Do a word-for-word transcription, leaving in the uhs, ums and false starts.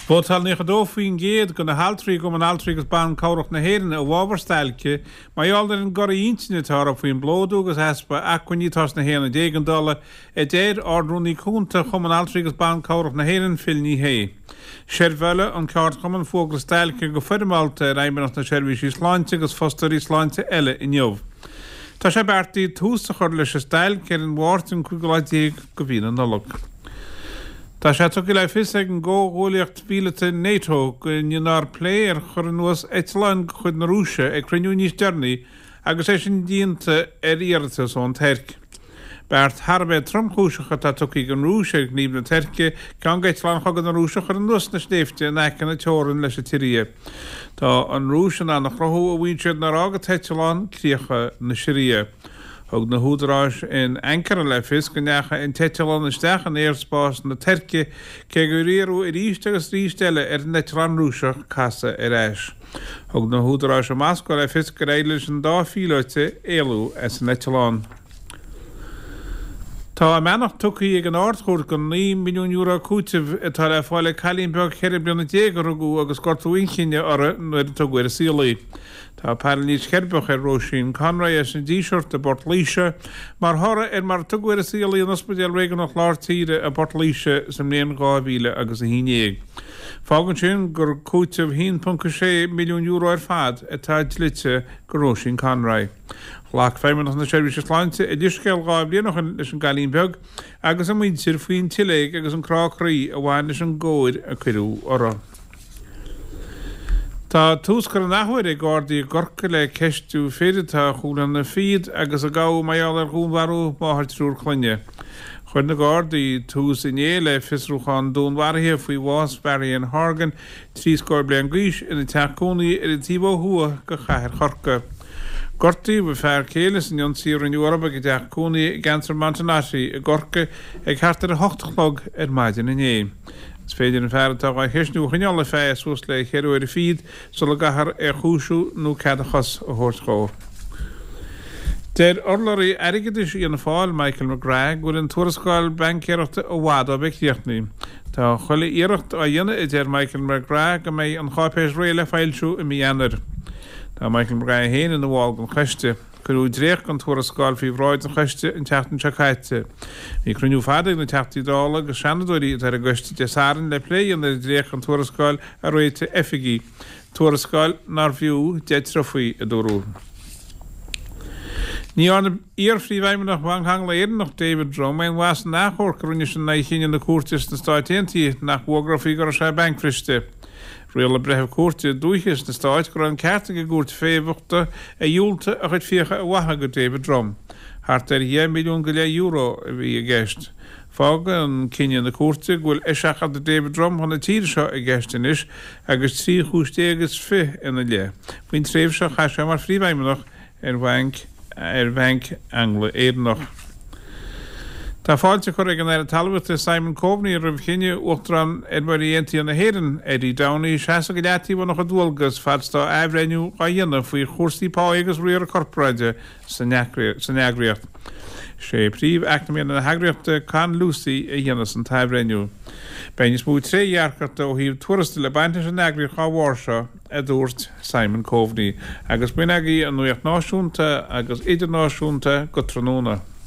Bótal ní dófuoin géad go na haltrií go an altrigus ban cabhrach na héireann a bhábharstáilce, mai aldar an goraí intinetá faoin blódúgus hespa acuinítás na héana dégan dóla a déir ardrúnaí cúnta chum an altrigus ban cabhrach na héireann filní hé. Sérvele an ceart chum an fóglas stáilce go fuidimáilta raimbeach na sérvísí sláinte agus fostarí sláinte eile in jobh. Tá sé beartaí túsa chuir leis a stáil ceir an bhhartain chuigiláidíag go bhíon an nolog. Tá sé tugi le fis ag an ggóhólaíocht bíalata NATO go nnar plé ar chur an nuas Eitleán chud na Rúise ag cruniú níos dearnaí agus é sin díonta ar iarata ón Terc. Beart Harbé tromchúisecha tá tugi an Rúise ag níomh na Terce gan Eitleán chugad na Rúise chur an nuas na snéifte necin na teorann leis a tírie. Tá an Rúise ná nach rothú a bhaintead na rágad Eitleán críocha na Siria. Hog na húdráis in Ankara le fis go necha in Eitleán isteach an éirspás na Terce ce go riarú i ríiste agus rístelle ar netran Rúiseach casa ar eis. Hog na húdráis a Moscow le fis go réiles an dá fíleite éalú as an Eitleán. Tá a menach tucaí ag an áirthúir go ní milliún euro cúitih atá le fáile Cailínbeag cheir bliana déag rugú agus gortúin chinne ara nuair an tugair a sílaí. Tá Paralís Cerbach ar Róisín Conroy as an díseart a Bortlíse, mar thora ar mar tugair a sílaí an ospidéal réigen nach láirtíre a Bortlíse sa mléon gábhíle agus a hínéag. Fágann sin gur cúitih one point six milliún euro ar fad atá dlite go Róisín Conroy. Lach féimeach na sérvíse sláinte a ddíscéil gá blianach leis an Cailínbeag agus an muintir faoin tiléig agus an cráchraí a bhain leis an ggóir a cuireú orra. Tá túscar an nachhuiir ag gádaí gorca le ceistú féidirtá chúlan na fiad agus a gá maiall ar gúnharú máthir trúr chluinne. Chuir na gádaí tús in éile fisrúchan dúnharthe faoi bhás Barry an Horgan trí scóir blian gúis ina teachcónaí ar an tíbó thua go chathair chorca. Gortaí bh fear célas in ionsír in Eorpa go deach cúnaí gansar Montanasi a gorca ag chartar a hochtalog ar maidin in é. Is féidir an fearrtá a heisnú chuineála fé sús le chéirúir fíd so le gahar ar chúisiú nó cadachas a thuircóir. Déir orlairí aigeis í an fáil Michael McGrath gur an tuarascáil bancéireachta ó bhád á beictíochtnaí. Tá chuile iirecht a dhéine i déir Michael McGrath go méid an chápéis réile fáilsú i mianar. Tá Michael McGrath héin in bháil an chuiste, chuú dréach an tuarascáil fhí bhráid an chuiste an teachtain secaite. Bhí cruniú fadaigh na teachtaí dála go seanadúirí ar a gcuiste de sáran le pléan ar dréach an tuarascáil a réite effigií. Tuarascáil nar bhiú de trofaí a dúrú. Ní an íorfrí bhaimimeach bhanghang le éireannach David Drum an bhas nachthór crunne sin na chéine na cuairteas na stáitiantí nach bhuagrafaí gur sé bankfriste. Réal bretheh cuairte dúchas na stáit gur an ceartta go gúirt féhachta a dúlta a chuid fiocha a watha go David Drum. Thart ar one milliún go le euro a bhí a gceist. Fága an cinne na cuairte ghfuil éiseachad a David Drum chuna tíre seo a gceistin is agus trí chúistéagus fi ina le. Bhain tréimh seo chaise mar phríomhhaimimeach ar bhainc ar bhainc Angla éireannach. Tá fáilte chuir ag an ar talbhata Simon Coveney ar bh chinne uachtarán Edmaríontaí na héireann Eddie Downey seaasa go leataí bh nach a dúilgus fadstá éibhreiniú a dhéanamh faoi chóirsaí agus riar a corpóide san neagraíocht. sé príomh eacnamíon na hagriachta Con Lucy a dhéanamh san taibhreiniú. Bein is mú tréhearcarta ó híomh tuarasta le bainte san neagraí cháhhar seo a dúirt Simon Coveney agus buinagaí an nuacht náisiúnta agus idirnáisiúnta go tróna.